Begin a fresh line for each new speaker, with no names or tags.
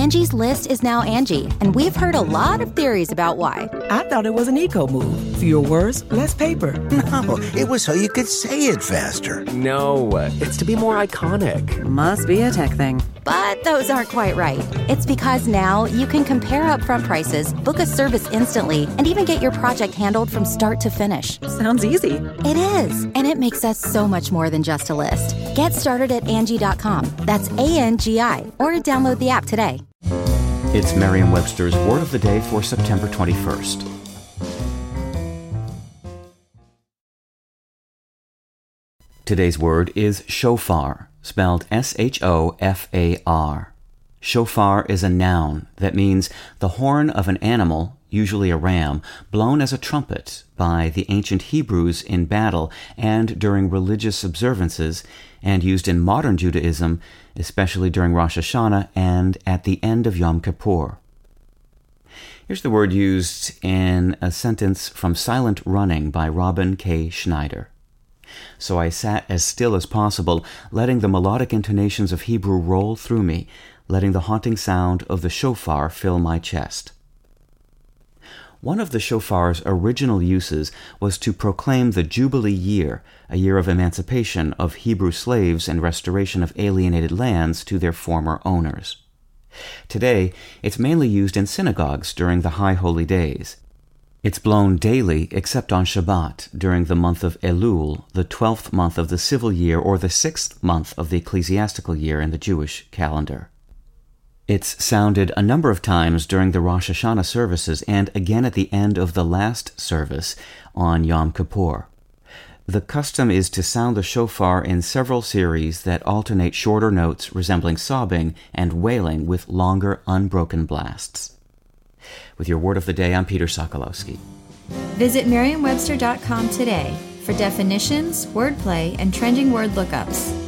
Angie's List is now Angie, and we've heard a lot of theories about why.
I thought it was an eco move. Fewer words, less paper.
No, it was so you could say it faster.
No, it's to be more iconic.
Must be a tech thing.
But those aren't quite right. It's because now you can compare upfront prices, book a service instantly, and even get your project handled from start to finish.
Sounds easy.
It is, and it makes us so much more than just a list. Get started at Angie.com. That's ANGI, or download the app today.
It's Merriam-Webster's Word of the Day for September 21st. Today's word is shofar, spelled S-H-O-F-A-R. Shofar is a noun that means the horn of an animal, usually a ram, blown as a trumpet by the ancient Hebrews in battle and during religious observances, and used in modern Judaism, especially during Rosh Hashanah and at the end of Yom Kippur. Here's the word used in a sentence from Silent Running by Robin K. Schneider. So I sat as still as possible, letting the melodic intonations of Hebrew roll through me, letting the haunting sound of the shofar fill my chest. One of the shofar's original uses was to proclaim the Jubilee year, a year of emancipation of Hebrew slaves and restoration of alienated lands to their former owners. Today, it's mainly used in synagogues during the High Holy Days. It's blown daily except on Shabbat during the month of Elul, the 12th month of the civil year or the 6th month of the ecclesiastical year in the Jewish calendar. It's sounded a number of times during the Rosh Hashanah services and again at the end of the last service on Yom Kippur. The custom is to sound the shofar in several series that alternate shorter notes resembling sobbing and wailing with longer, unbroken blasts. With your Word of the Day, I'm Peter Sokolowski.
Visit Merriam-Webster.com today for definitions, wordplay, and trending word lookups.